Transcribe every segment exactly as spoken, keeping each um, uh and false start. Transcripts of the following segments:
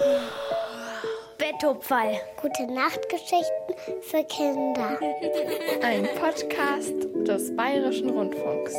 Bettopferl. Gute Nachtgeschichten für Kinder. Ein Podcast des Bayerischen Rundfunks.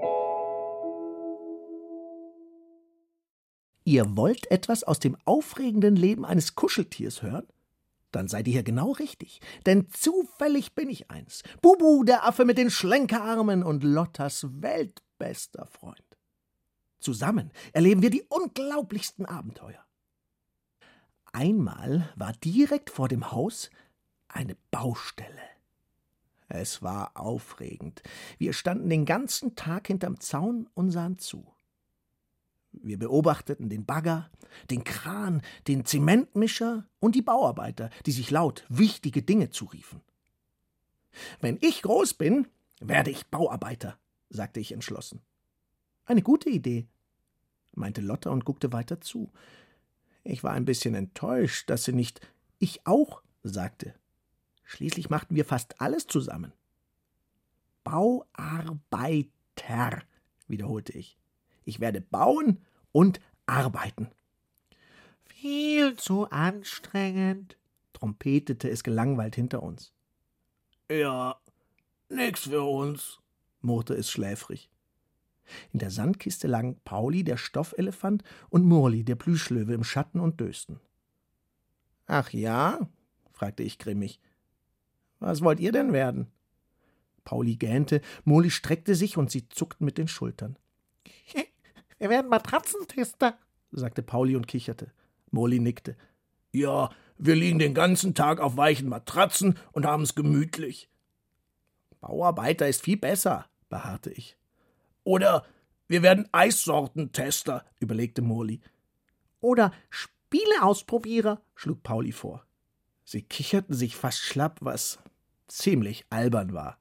Ihr wollt etwas aus dem aufregenden Leben eines Kuscheltiers hören? Dann seid ihr hier genau richtig, denn zufällig bin ich eins. Bubu, der Affe mit den Schlenkerarmen und Lottas weltbester Freund. Zusammen erleben wir die unglaublichsten Abenteuer. Einmal war direkt vor dem Haus eine Baustelle. Es war aufregend. Wir standen den ganzen Tag hinterm Zaun und sahen zu. Wir beobachteten den Bagger, den Kran, den Zementmischer und die Bauarbeiter, die sich laut wichtige Dinge zuriefen. »Wenn ich groß bin, werde ich Bauarbeiter«, sagte ich entschlossen. »Eine gute Idee«, meinte Lotta und guckte weiter zu. Ich war ein bisschen enttäuscht, dass sie nicht »ich auch« sagte. Schließlich machten wir fast alles zusammen. »Bauarbeiter«, wiederholte ich. Ich werde bauen und arbeiten. Viel zu anstrengend, trompetete es gelangweilt hinter uns. Ja, nix für uns, murrte es schläfrig. In der Sandkiste lagen Pauli, der Stoffelefant, und Murli, der Plüschlöwe, im Schatten und dösten. Ach ja? Fragte ich grimmig. Was wollt ihr denn werden? Pauli gähnte, Murli streckte sich und sie zuckten mit den Schultern. Wir werden Matratzentester, sagte Pauli und kicherte. Murli nickte. Ja, wir liegen den ganzen Tag auf weichen Matratzen und haben's gemütlich. Bauarbeiter ist viel besser, beharrte ich. Oder wir werden Eissortentester, überlegte Murli. Oder Spieleausprobierer, schlug Pauli vor. Sie kicherten sich fast schlapp, was ziemlich albern war.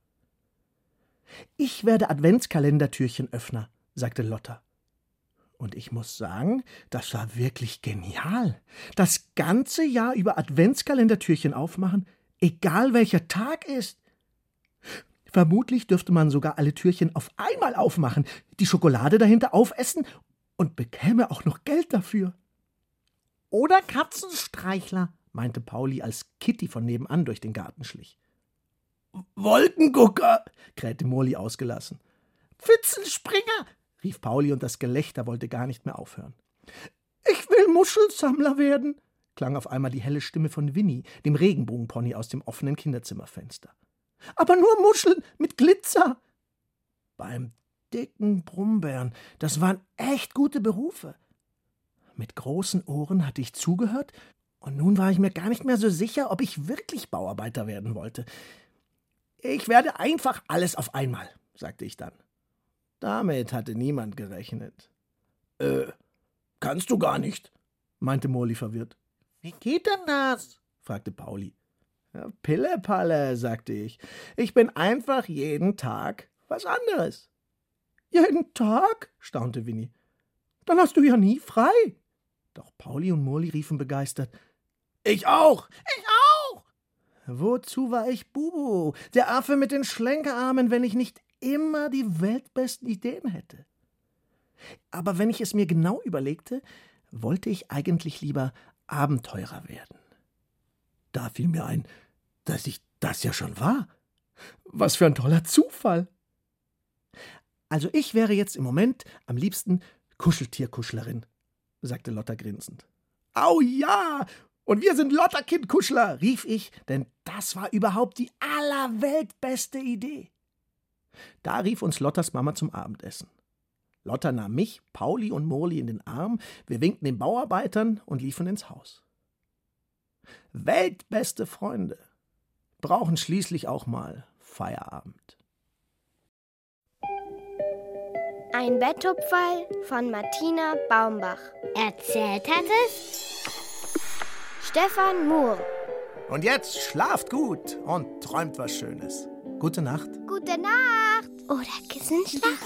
Ich werde Adventskalendertürchenöffner, sagte Lotta. Und ich muss sagen, das war wirklich genial. Das ganze Jahr über Adventskalendertürchen aufmachen, egal welcher Tag ist. Vermutlich dürfte man sogar alle Türchen auf einmal aufmachen, die Schokolade dahinter aufessen und bekäme auch noch Geld dafür. Oder Katzenstreichler, meinte Pauli, als Kitty von nebenan durch den Garten schlich. Wolkengucker, krähte Murli ausgelassen. Pfützenspringer, rief Pauli, und das Gelächter wollte gar nicht mehr aufhören. Ich will Muschelsammler werden, klang auf einmal die helle Stimme von Winnie, dem Regenbogenpony aus dem offenen Kinderzimmerfenster. Aber nur Muscheln mit Glitzer. Beim dicken Brummbären, das waren echt gute Berufe. Mit großen Ohren hatte ich zugehört, und nun war ich mir gar nicht mehr so sicher, ob ich wirklich Bauarbeiter werden wollte. Ich werde einfach alles auf einmal, sagte ich dann. Damit hatte niemand gerechnet. Äh, kannst du gar nicht, meinte Murli verwirrt. Wie geht denn das? fragte Pauli. Ja, Pillepalle, sagte ich. Ich bin einfach jeden Tag was anderes. Jeden Tag? staunte Winnie. Dann hast du ja nie frei. Doch Pauli und Murli riefen begeistert. Ich auch! Ich auch! Wozu war ich Bubu, der Affe mit den Schlenkerarmen, wenn ich nicht immer die weltbesten Ideen hätte? Aber wenn ich es mir genau überlegte, wollte ich eigentlich lieber Abenteurer werden. Da fiel mir ein, dass ich das ja schon war. Was für ein toller Zufall. Also ich wäre jetzt im Moment am liebsten Kuscheltierkuschlerin, sagte Lotta grinsend. Au ja, und wir sind Lotterkind-Kuschler, rief ich, denn das war überhaupt die allerweltbeste Idee. Da rief uns Lottas Mama zum Abendessen. Lotta nahm mich, Pauli und Murli in den Arm, wir winkten den Bauarbeitern und liefen ins Haus. Weltbeste Freunde brauchen schließlich auch mal Feierabend. Ein Bettopferl von Martina Baumbach. Erzählt hat es Stefan Muhr. Und jetzt schlaft gut und träumt was Schönes. Gute Nacht. Gute Nacht. Oder Kissenschlacht.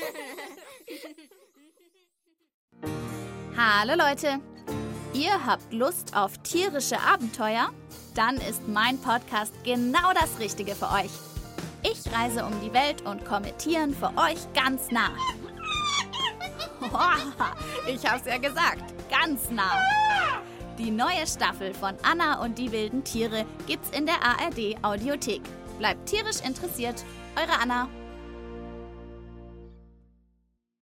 Hallo Leute. Ihr habt Lust auf tierische Abenteuer? Dann ist mein Podcast genau das Richtige für euch. Ich reise um die Welt und komme Tieren für euch ganz nah. Ich hab's ja gesagt, ganz nah. Die neue Staffel von Anna und die wilden Tiere gibt's in der A R D Audiothek. Bleibt tierisch interessiert, eure Anna.